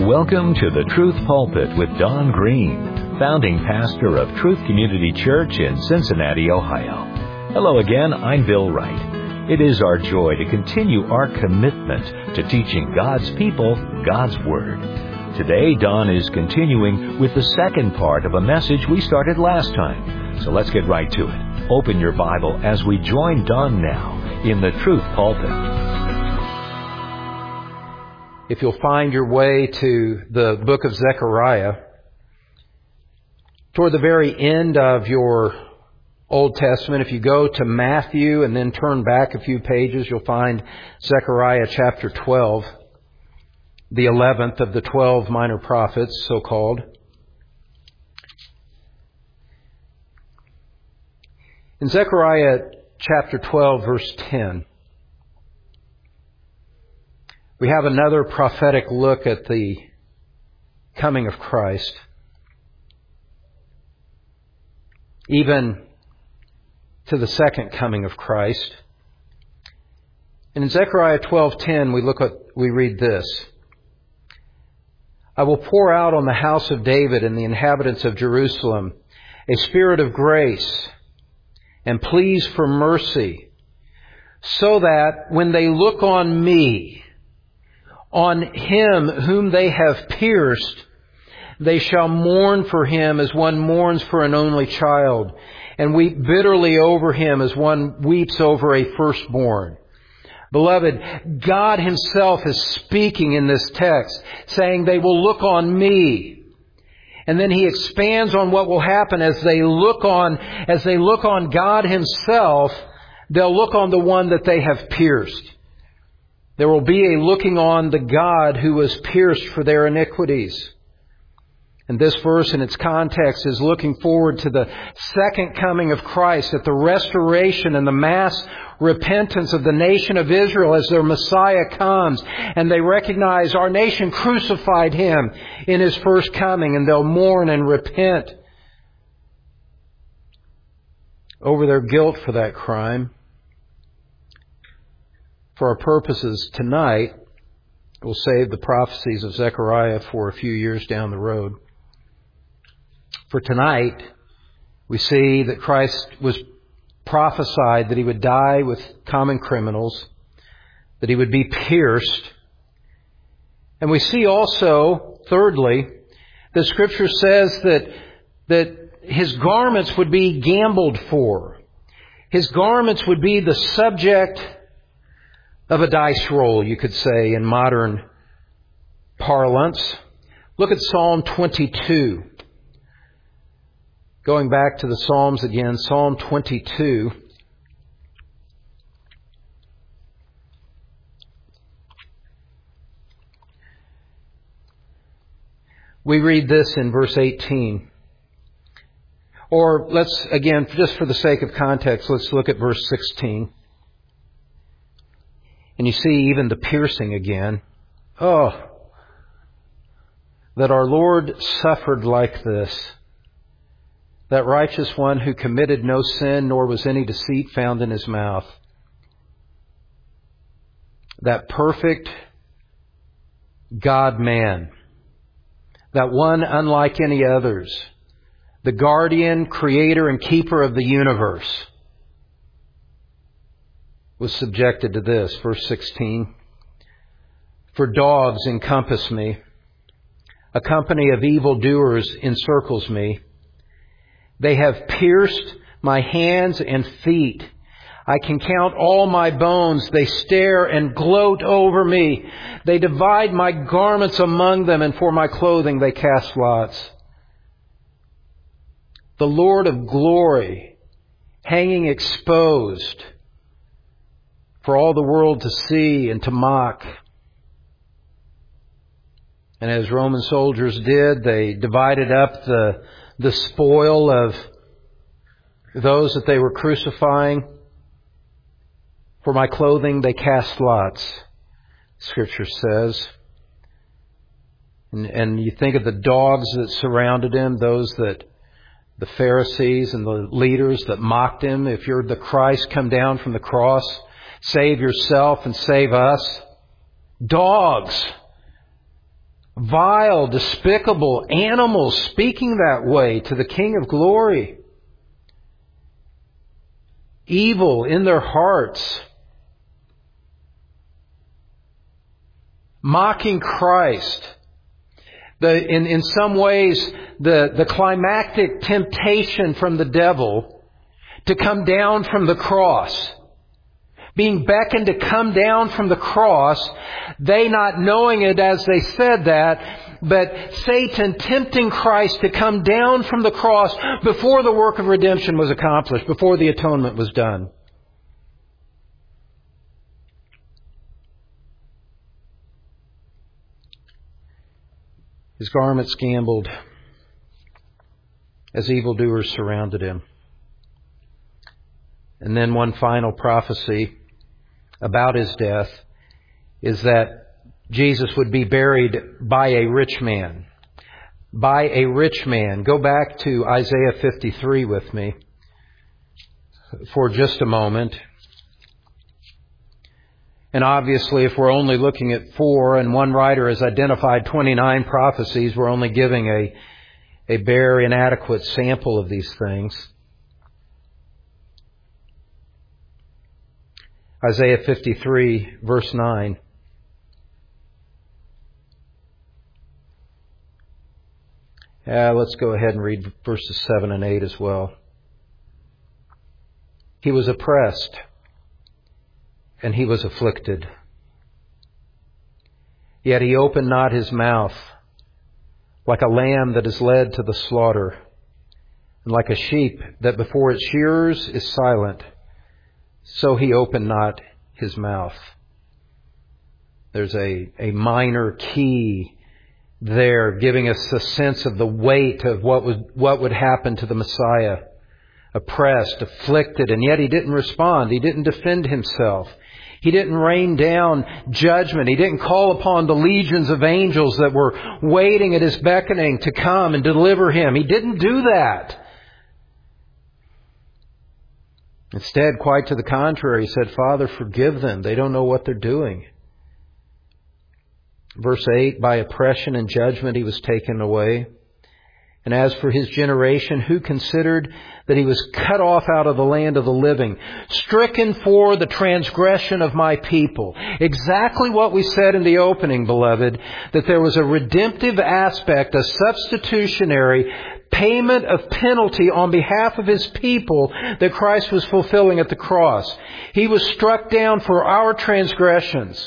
Welcome to the Truth Pulpit with Don Green, founding pastor of Truth Community Church in Cincinnati, Ohio. Hello again, I'm Bill Wright. It is our joy to continue our commitment to teaching God's people God's Word. Today, Don is continuing with the second part of a message we started last time. So let's get right to it. Open your Bible as we join Don now in the Truth Pulpit. If you'll find your way to the book of Zechariah, toward the very end of your Old Testament, if you go to Matthew and then turn back a few pages, you'll find Zechariah chapter 12, the 11th of the 12 minor prophets, so-called. In Zechariah chapter 12, verse 10, we have another prophetic look at the coming of Christ. Even to the second coming of Christ. And in Zechariah 12:10 we read this. I will pour out on the house of David and the inhabitants of Jerusalem a spirit of grace and pleas for mercy, so that when they look on me, on him whom they have pierced, they shall mourn for him as one mourns for an only child, and weep bitterly over him as one weeps over a firstborn. Beloved, God Himself is speaking in this text, saying they will look on me. And then He expands on what will happen as they look on God Himself, they'll look on the one that they have pierced. There will be a looking on the God who was pierced for their iniquities. And this verse in its context is looking forward to the second coming of Christ, at the restoration and the mass repentance of the nation of Israel as their Messiah comes. And they recognize our nation crucified Him in His first coming, and they'll mourn and repent over their guilt for that crime. For our purposes tonight, we'll save the prophecies of Zechariah for a few years down the road. For tonight, we see that Christ was prophesied that He would die with common criminals, that He would be pierced. And we see also, thirdly, the Scripture says that His garments would be gambled for. His garments would be the subject of a dice roll, you could say, in modern parlance. Look at Psalm 22. Going back to the Psalms again, Psalm 22. We read this in verse 18. Or let's, again, just for the sake of context, let's look at verse 16. And you see even the piercing again. Oh, that our Lord suffered like this. That righteous one who committed no sin, nor was any deceit found in His mouth. That perfect God-man. That one unlike any others. The guardian, creator, and keeper of the universe was subjected to this. Verse 16. For dogs encompass me. A company of evildoers encircles me. They have pierced my hands and feet. I can count all my bones. They stare and gloat over me. They divide my garments among them, and for my clothing they cast lots. The Lord of glory, hanging exposed for all the world to see and to mock. And as Roman soldiers did, they divided up the spoil of those that they were crucifying. For my clothing they cast lots, Scripture says. And you think of the dogs that surrounded Him, the Pharisees and the leaders that mocked Him. If you're the Christ, come down from the cross. Save yourself and save us. Dogs vile, despicable animals speaking that way to the King of Glory. Evil in their hearts. Mocking Christ. In some ways, the climactic temptation from the devil to come down from the cross. Being beckoned to come down from the cross, they not knowing it as they said that, but Satan tempting Christ to come down from the cross before the work of redemption was accomplished, before the atonement was done. His garments gambled as evildoers surrounded him. And then one final prophecy about his death is that Jesus would be buried by a rich man. By a rich man. Go back to Isaiah 53 with me for just a moment. And obviously, if we're only looking at 4, and one writer has identified 29 prophecies, we're only giving a bare, inadequate sample of these things. Isaiah 53, verse 9. Let's go ahead and read verses 7 and 8 as well. He was oppressed, and he was afflicted. Yet he opened not his mouth, like a lamb that is led to the slaughter, and like a sheep that before its shearers is silent. So he opened not his mouth. There's a minor key there giving us a sense of the weight of what would happen to the Messiah. Oppressed, afflicted, and yet he didn't respond. He didn't defend himself. He didn't rain down judgment. He didn't call upon the legions of angels that were waiting at his beckoning to come and deliver him. He didn't do that. Instead, quite to the contrary, he said, Father, forgive them. They don't know what they're doing. Verse 8, by oppression and judgment he was taken away. And as for his generation, who considered that he was cut off out of the land of the living, stricken for the transgression of my people. Exactly what we said in the opening, beloved, that there was a redemptive aspect, a substitutionary payment of penalty on behalf of his people that Christ was fulfilling at the cross. He was struck down for our transgressions.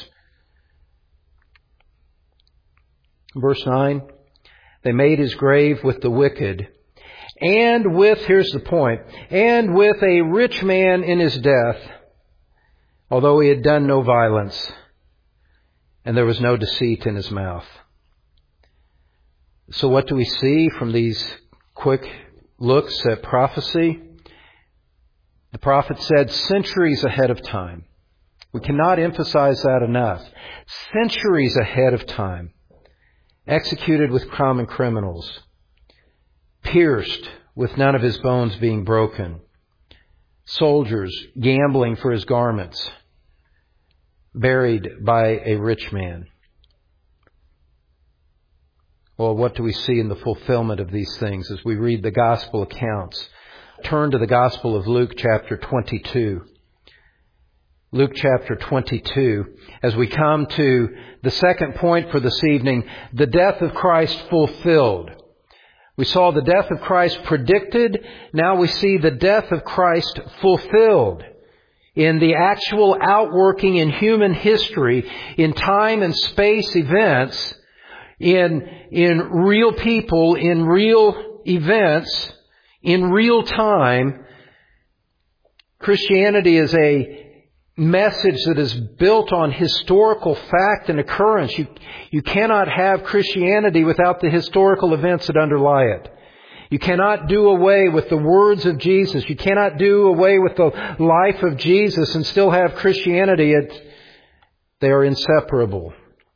Verse 9, they made his grave with the wicked, and with, here's the point, and with a rich man in his death, although he had done no violence, and there was no deceit in his mouth. So what do we see from these quick looks at prophecy? The prophet said centuries ahead of time. We cannot emphasize that enough. Centuries ahead of time. Executed with common criminals. Pierced with none of his bones being broken. Soldiers gambling for his garments. Buried by a rich man. Well, what do we see in the fulfillment of these things as we read the gospel accounts? Turn to the Gospel of Luke chapter 22. Luke chapter 22. As we come to the second point for this evening, the death of Christ fulfilled. We saw the death of Christ predicted. Now we see the death of Christ fulfilled in the actual outworking in human history, in time and space events, in real people, in real events, in real time. Christianity is a message that is built on historical fact and occurrence. You cannot have Christianity without the historical events that underlie it. You cannot do away with the words of Jesus. You cannot do away with the life of Jesus and still have Christianity. They are inseparable.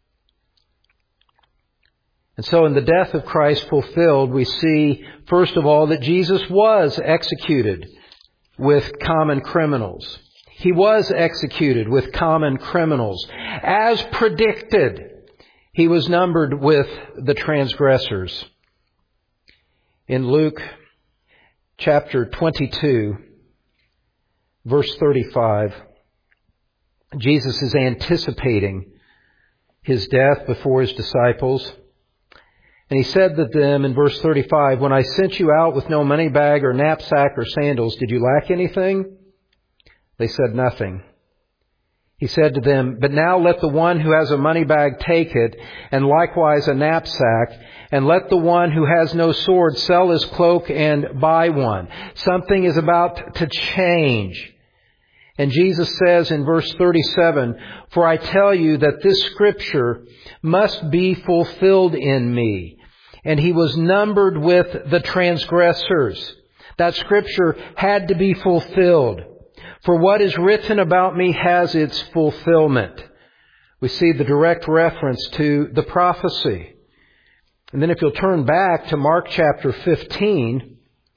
And so in the death of Christ fulfilled, we see, first of all, that Jesus was executed with common criminals. He was executed with common criminals. As predicted, He was numbered with the transgressors. In Luke chapter 22, verse 35, Jesus is anticipating His death before His disciples. And He said to them in verse 35, "When I sent you out with no money bag or knapsack or sandals, did you lack anything?" They said, "Nothing." He said to them, "But now let the one who has a money bag take it, and likewise a knapsack, and let the one who has no sword sell his cloak and buy one." Something is about to change. And Jesus says in verse 37, "For I tell you that this scripture must be fulfilled in me." And He was numbered with the transgressors. That scripture had to be fulfilled. For what is written about me has its fulfillment. We see the direct reference to the prophecy. And then if you'll turn back to Mark chapter 15,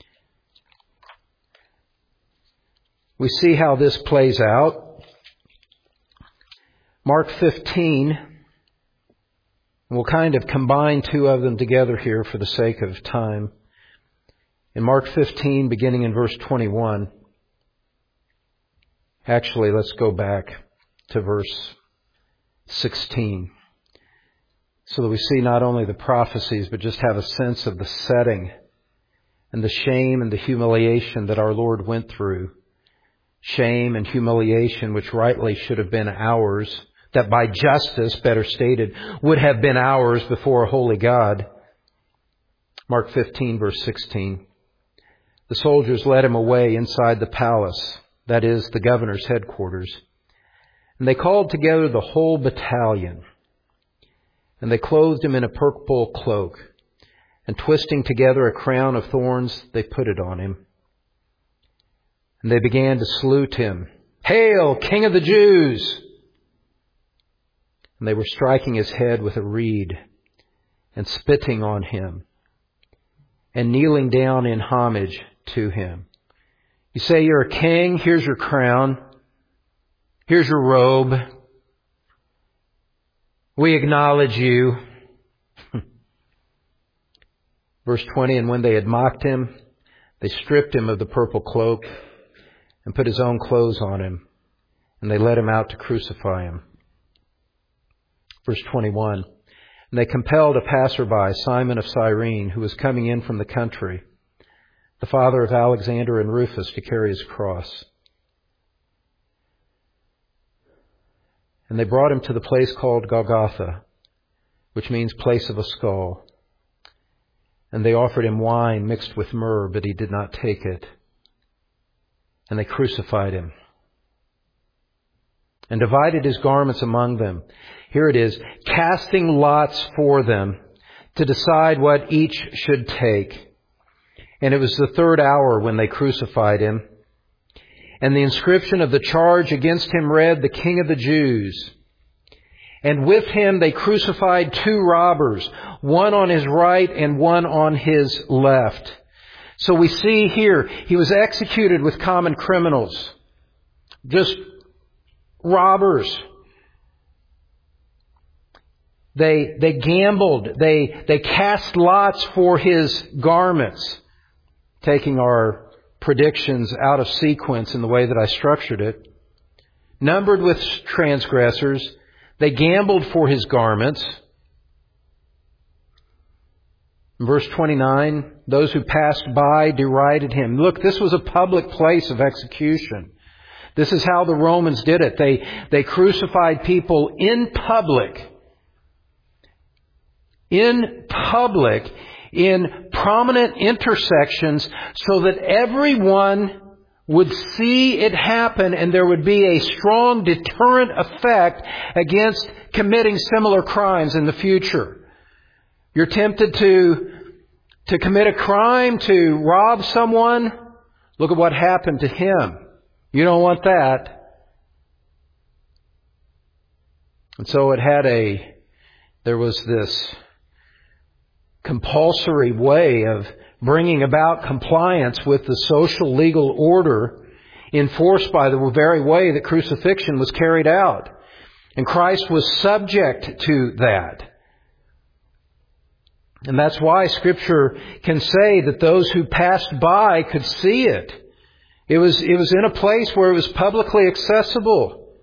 we see how this plays out. Mark 15, we'll kind of combine two of them together here for the sake of time. In Mark 15, beginning in verse 21. Actually, let's go back to verse 16 so that we see not only the prophecies, but just have a sense of the setting and the shame and the humiliation that our Lord went through. Shame and humiliation which rightly should have been ours, that by justice, better stated, would have been ours before a holy God. Mark 15, verse 16. The soldiers led Him away inside the palace, that is, the governor's headquarters. And they called together the whole battalion. And they clothed Him in a purple cloak. And twisting together a crown of thorns, they put it on Him. And they began to salute Him. "Hail, King of the Jews!" And they were striking His head with a reed and spitting on Him and kneeling down in homage to Him. You say you're a king, here's your crown, here's your robe. We acknowledge you. Verse 20, and when they had mocked Him, they stripped Him of the purple cloak and put His own clothes on Him, and they led Him out to crucify Him. Verse 21, and they compelled a passerby, Simon of Cyrene, who was coming in from the country, the father of Alexander and Rufus, to carry His cross. And they brought Him to the place called Golgotha, which means place of a skull. And they offered Him wine mixed with myrrh, but He did not take it. And they crucified Him and divided His garments among them. Here it is, casting lots for them to decide what each should take. And it was the third hour when they crucified Him. And the inscription of the charge against Him read, "The King of the Jews." And with Him they crucified two robbers, one on His right and one on His left. So we see here, He was executed with common criminals. Just robbers. They gambled. They cast lots for His garments. Taking our predictions out of sequence in the way that I structured it. Numbered with transgressors, they gambled for His garments. In verse 29, those who passed by derided Him. Look, this was a public place of execution. This is how the Romans did it. They crucified people in public. In public, in prominent intersections, so that everyone would see it happen and there would be a strong deterrent effect against committing similar crimes in the future. You're tempted to commit a crime, to rob someone. Look at what happened to him. You don't want that. And so there was this compulsory way of bringing about compliance with the social legal order enforced by the very way that crucifixion was carried out. And Christ was subject to that. And that's why Scripture can say that those who passed by could see it. It was in a place where it was publicly accessible.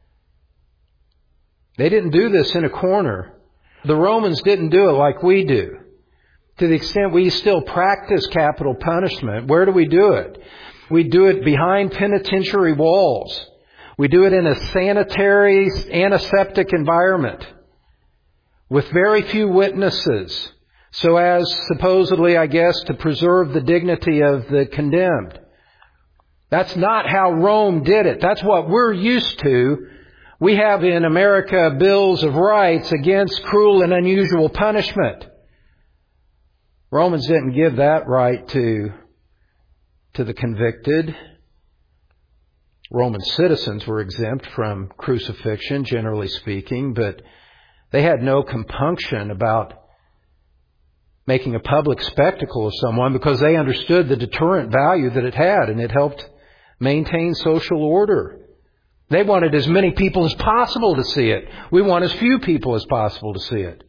They didn't do this in a corner. The Romans didn't do it like we do. To the extent we still practice capital punishment, where do we do it? We do it behind penitentiary walls. We do it in a sanitary, antiseptic environment with very few witnesses, so as supposedly, I guess, to preserve the dignity of the condemned. That's not how Rome did it. That's what we're used to. We have in America bills of rights against cruel and unusual punishment. Romans didn't give that right to the convicted. Roman citizens were exempt from crucifixion, generally speaking, but they had no compunction about making a public spectacle of someone because they understood the deterrent value that it had, and it helped maintain social order. They wanted as many people as possible to see it. We want as few people as possible to see it.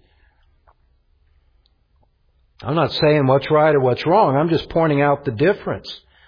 I'm not saying what's right or what's wrong. I'm just pointing out the difference.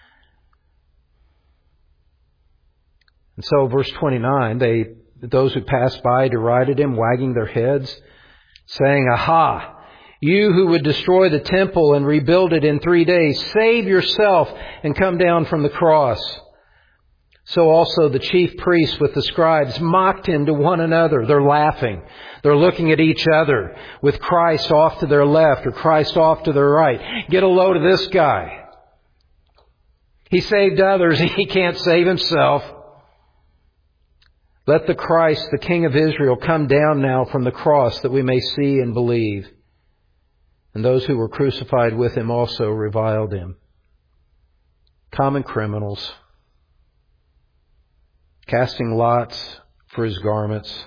And so, verse 29, those who passed by derided him, wagging their heads, saying, "Aha! You who would destroy the temple and rebuild it in 3 days, save yourself and come down from the cross." So also the chief priests with the scribes mocked him to one another. They're laughing. They're looking at each other with Christ off to their left or Christ off to their right. Get a load of this guy. He saved others. He can't save himself. Let the Christ, the King of Israel, come down now from the cross that we may see and believe. And those who were crucified with him also reviled him. Common criminals, casting lots for his garments.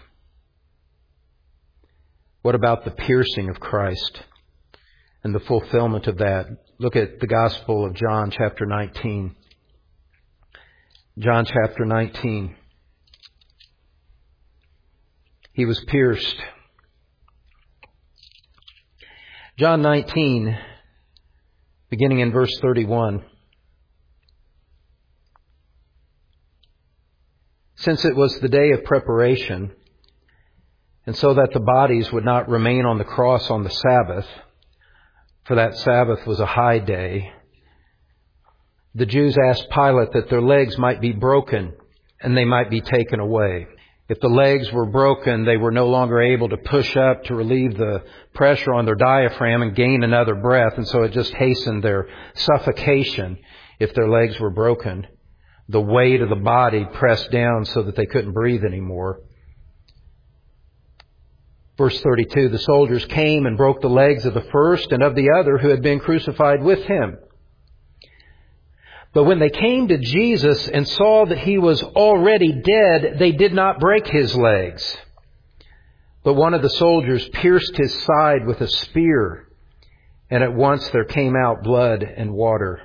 What about the piercing of Christ and the fulfillment of that? Look at the Gospel of John chapter 19. John chapter 19. He was pierced. John 19, beginning in verse 31. Since it was the day of preparation, and so that the bodies would not remain on the cross on the Sabbath, for that Sabbath was a high day, the Jews asked Pilate that their legs might be broken and they might be taken away. If the legs were broken, they were no longer able to push up to relieve the pressure on their diaphragm and gain another breath, and so it just hastened their suffocation if their legs were broken. The weight of the body pressed down so that they couldn't breathe anymore. Verse 32, the soldiers came and broke the legs of the first and of the other who had been crucified with him. But when they came to Jesus and saw that he was already dead, they did not break his legs. But one of the soldiers pierced his side with a spear, and at once there came out blood and water.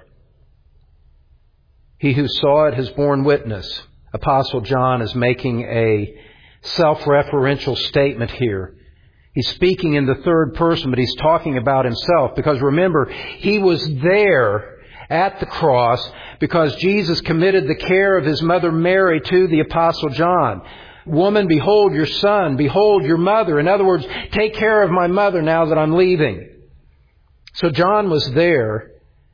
He who saw it has borne witness. Apostle John is making a self-referential statement here. He's speaking in the third person, but he's talking about himself. Because remember, he was there at the cross because Jesus committed the care of his mother Mary to the Apostle John. Woman, behold your son. Behold your mother. In other words, take care of my mother now that I'm leaving. So John was there.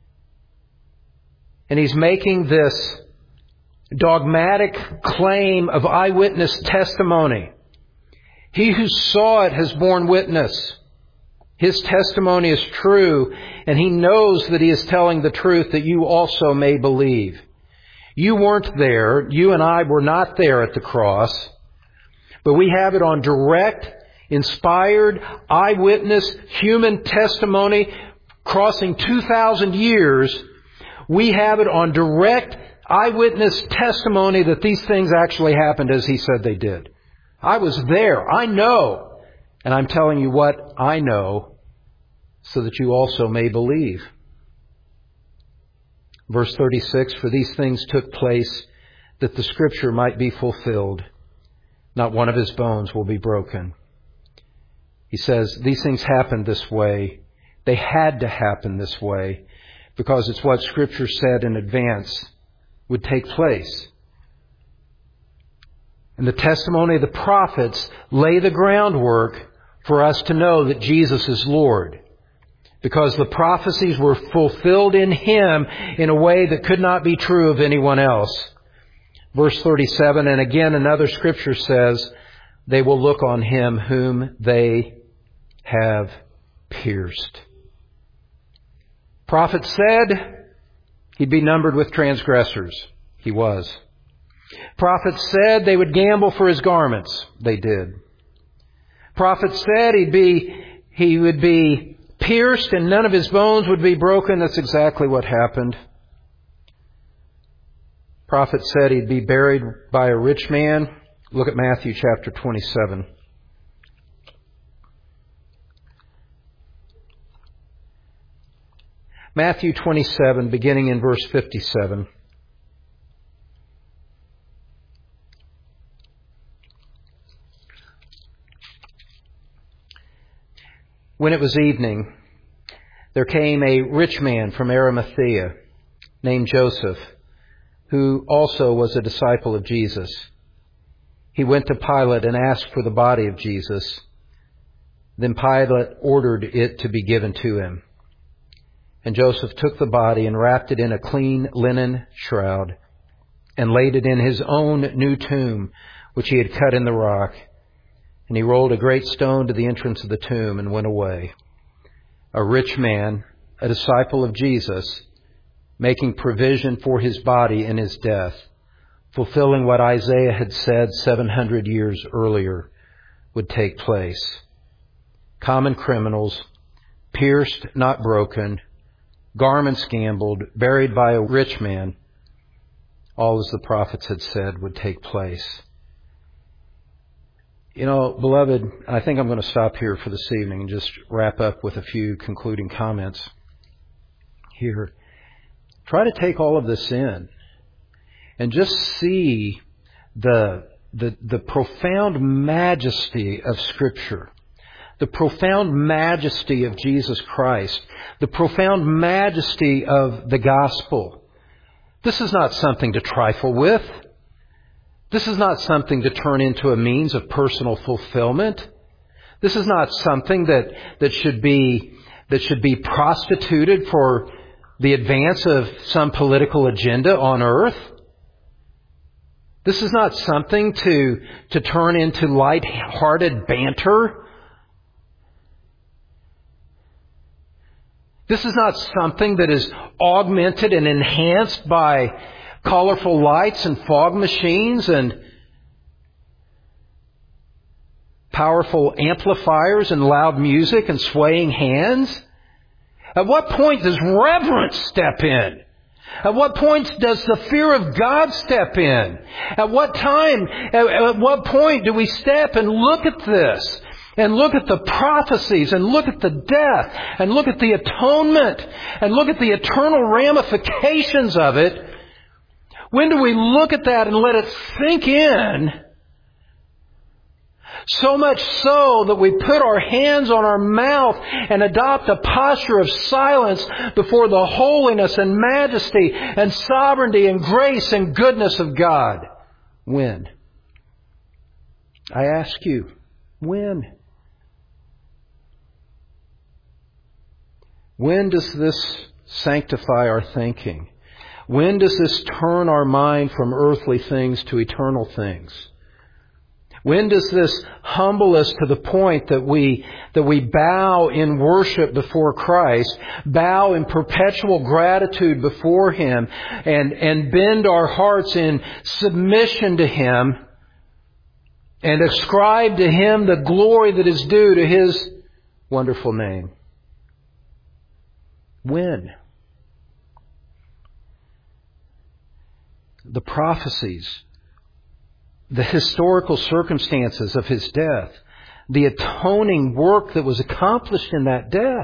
And he's making this dogmatic claim of eyewitness testimony. He who saw it has borne witness. His testimony is true, and he knows that he is telling the truth that you also may believe. You weren't there. You and I were not there at the cross. But we have it on direct, inspired, eyewitness, human testimony crossing 2,000 years. We have it on direct eyewitness testimony that these things actually happened as he said they did. I was there. I know. And I'm telling you what I know so that you also may believe. Verse 36, for these things took place that the Scripture might be fulfilled. Not one of his bones will be broken. He says, these things happened this way They had to happen this way because it's what Scripture said in advance would take place. And the testimony of the prophets lay the groundwork for us to know that Jesus is Lord, because the prophecies were fulfilled in Him in a way that could not be true of anyone else. Verse 37, and again another Scripture says, they will look on Him whom they have pierced. Prophet said He'd be numbered with transgressors. He was. Prophet said they would gamble for His garments. They did. Prophet said he would be pierced and none of His bones would be broken. That's exactly what happened. Prophet said He'd be buried by a rich man. Look at Matthew chapter 27. Matthew 27, beginning in verse 57. When it was evening, there came a rich man from Arimathea named Joseph, who also was a disciple of Jesus. He went to Pilate and asked for the body of Jesus. Then Pilate ordered it to be given to him. And Joseph took the body and wrapped it in a clean linen shroud and laid it in his own new tomb, which he had cut in the rock. And he rolled a great stone to the entrance of the tomb and went away. A rich man, a disciple of Jesus, making provision for His body in His death, fulfilling what Isaiah had said 700 years earlier would take place. Common criminals, pierced, not broken, garments gambled, buried by a rich man, all as the prophets had said would take place. You know, beloved, I think I'm going to stop here for this evening and just wrap up with a few concluding comments here. Try to take all of this in and just see the profound majesty of Scripture, the profound majesty of Jesus Christ, the profound majesty of the gospel. This is not something to trifle with. This is not something to turn into a means of personal fulfillment. This is not something that should be prostituted for the advance of some political agenda on earth. This is not something to turn into light-hearted banter. This is not something that is augmented and enhanced by colorful lights and fog machines and powerful amplifiers and loud music and swaying hands. At what point does reverence step in? At what point does the fear of God step in? At what point do we step and look at this? And look at the prophecies, and look at the death, and look at the atonement, and look at the eternal ramifications of it. When do we look at that and let it sink in? So much so that we put our hands on our mouth and adopt a posture of silence before the holiness and majesty and sovereignty and grace and goodness of God. When? I ask you, when? When does this sanctify our thinking? When does this turn our mind from earthly things to eternal things? When does this humble us to the point that we bow in worship before Christ, bow in perpetual gratitude before Him, and bend our hearts in submission to Him, and ascribe to Him the glory that is due to His wonderful name? When? The prophecies, the historical circumstances of His death, the atoning work that was accomplished in that death.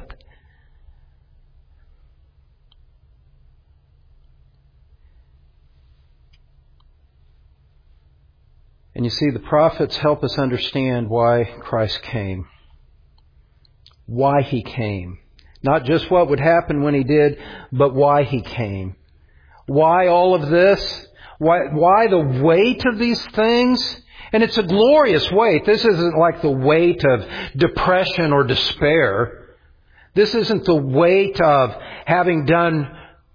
And you see, the prophets help us understand why Christ came, why He came. Not just what would happen when He did, but why He came. Why all of this? Why the weight of these things? And it's a glorious weight. This isn't like the weight of depression or despair. This isn't the weight of having done,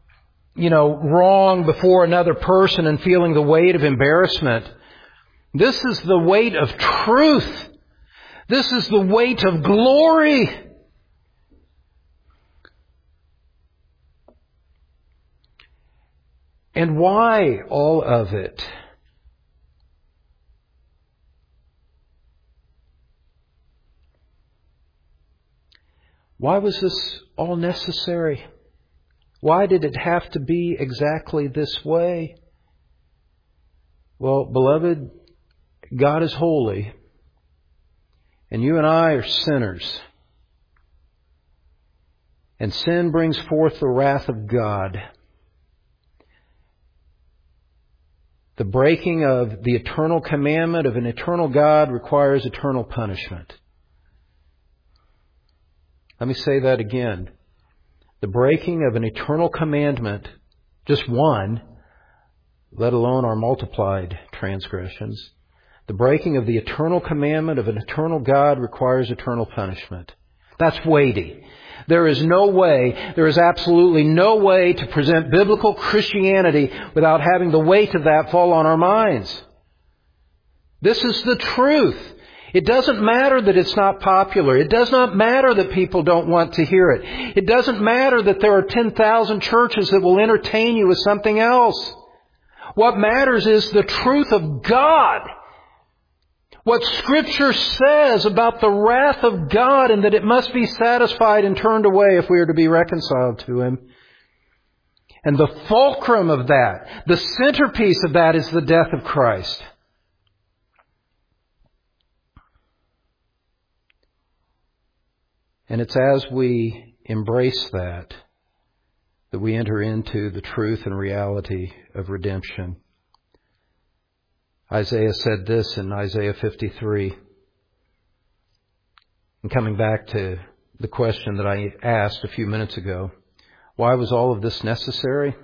wrong before another person and feeling the weight of embarrassment. This is the weight of truth. This is the weight of glory. And why all of it? Why was this all necessary? Why did it have to be exactly this way? Well, beloved, God is holy, and you and I are sinners. And sin brings forth the wrath of God. The breaking of the eternal commandment of an eternal God requires eternal punishment. Let me say that again. The breaking of an eternal commandment, just one, let alone our multiplied transgressions, the breaking of the eternal commandment of an eternal God requires eternal punishment. That's weighty. There is absolutely no way to present biblical Christianity without having the weight of that fall on our minds. This is the truth. It doesn't matter that it's not popular. It does not matter that people don't want to hear it. It doesn't matter that there are 10,000 churches that will entertain you with something else. What matters is the truth of God. What Scripture says about the wrath of God and that it must be satisfied and turned away if we are to be reconciled to Him. And the fulcrum of that, the centerpiece of that is the death of Christ. And it's as we embrace that we enter into the truth and reality of redemption. Isaiah said this in Isaiah 53. And coming back to the question that I asked a few minutes ago, why was all of this necessary?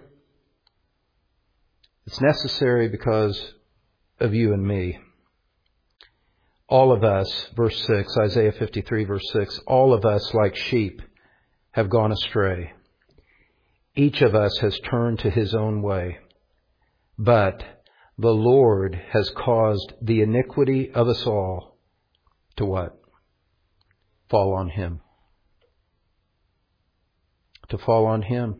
It's necessary because of you and me. All of us, verse 6, Isaiah 53, verse 6, all of us like sheep have gone astray. Each of us has turned to his own way. But the Lord has caused the iniquity of us all to what? Fall on Him. To fall on Him.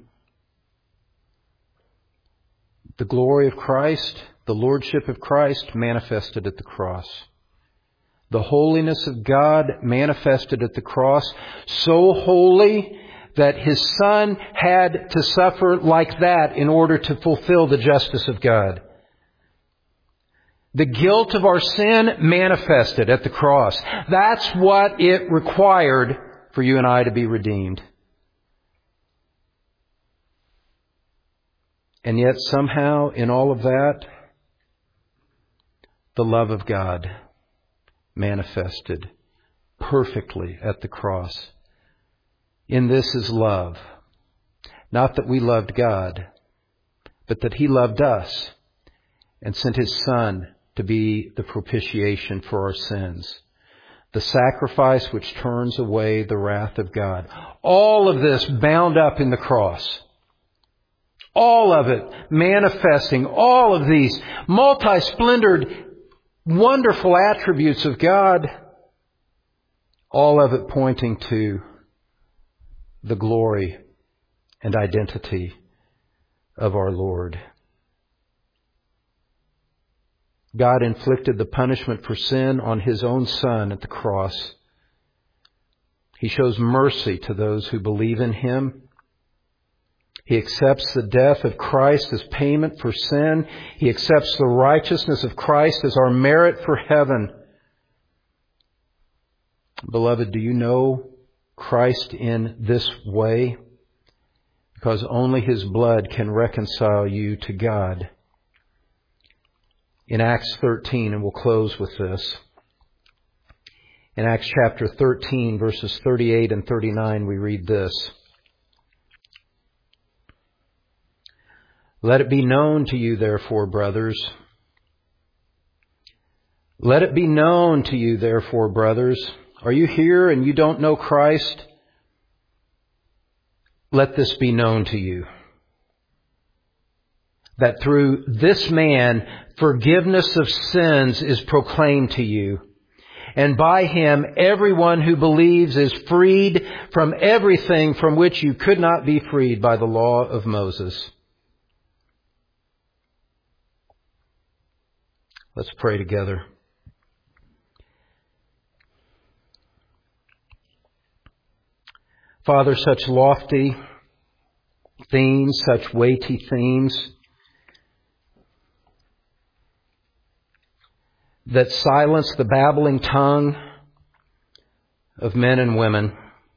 The glory of Christ, the Lordship of Christ manifested at the cross. The holiness of God manifested at the cross, so holy that His Son had to suffer like that in order to fulfill the justice of God. The guilt of our sin manifested at the cross. That's what it required for you and I to be redeemed. And yet somehow in all of that, the love of God manifested perfectly at the cross. In this is love. Not that we loved God, but that He loved us and sent His Son to be the propitiation for our sins. The sacrifice which turns away the wrath of God. All of this bound up in the cross. All of it manifesting all of these multi-splendored, wonderful attributes of God. All of it pointing to the glory and identity of our Lord. God inflicted the punishment for sin on His own Son at the cross. He shows mercy to those who believe in Him. He accepts the death of Christ as payment for sin. He accepts the righteousness of Christ as our merit for heaven. Beloved, do you know Christ in this way? Because only His blood can reconcile you to God. In Acts 13, and we'll close with this. In Acts chapter 13, verses 38 and 39, we read this. Let it be known to you, therefore, brothers. Let it be known to you, therefore, brothers. Are you here and you don't know Christ? Let this be known to you, that through this man forgiveness of sins is proclaimed to you. And by him everyone who believes is freed from everything from which you could not be freed by the law of Moses. Let's pray together. Father, such lofty themes, such weighty themes that silence the babbling tongue of men and women,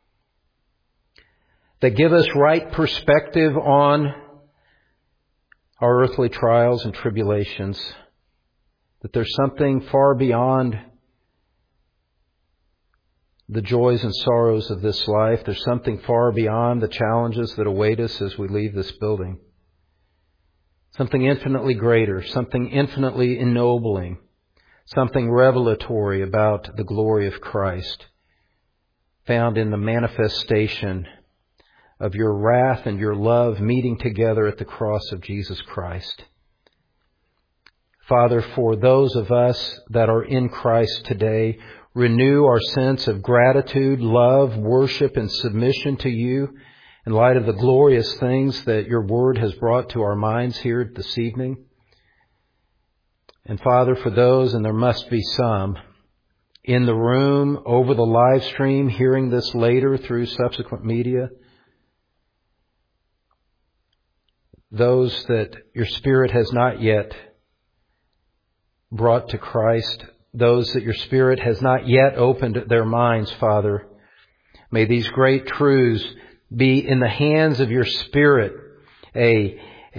that give us right perspective on our earthly trials and tribulations, that there's something far beyond the joys and sorrows of this life. There's something far beyond the challenges that await us as we leave this building. Something infinitely greater, something infinitely ennobling, something revelatory about the glory of Christ, found in the manifestation of your wrath and your love meeting together at the cross of Jesus Christ. Father, for those of us that are in Christ today, renew our sense of gratitude, love, worship, and submission to you in light of the glorious things that your word has brought to our minds here this evening. And Father, for those, and there must be some, in the room, over the live stream, hearing this later through subsequent media, those that your Spirit has not yet brought to Christ, those that your Spirit has not yet opened their minds, Father, may these great truths be in the hands of your Spirit, a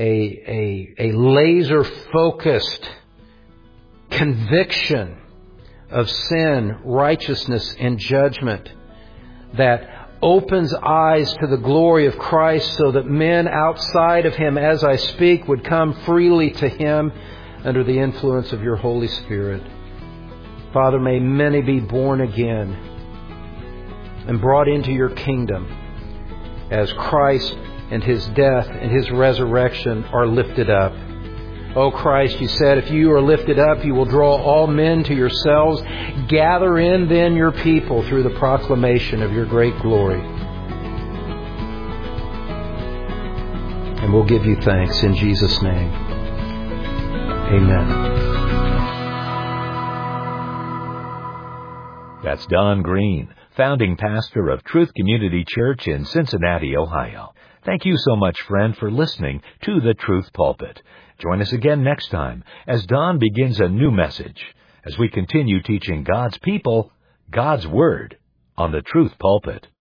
laser-focused conviction of sin, righteousness, and judgment that opens eyes to the glory of Christ so that men outside of Him, as I speak, would come freely to Him under the influence of your Holy Spirit. Father, may many be born again and brought into your kingdom as Christ and His death and His resurrection are lifted up. O Christ, you said, if you are lifted up, you will draw all men to yourselves. Gather in then your people through the proclamation of your great glory. And we'll give you thanks in Jesus' name. Amen. That's Don Green, founding pastor of Truth Community Church in Cincinnati, Ohio. Thank you so much, friend, for listening to the Truth Pulpit. Join us again next time as Don begins a new message as we continue teaching God's people God's Word on the Truth Pulpit.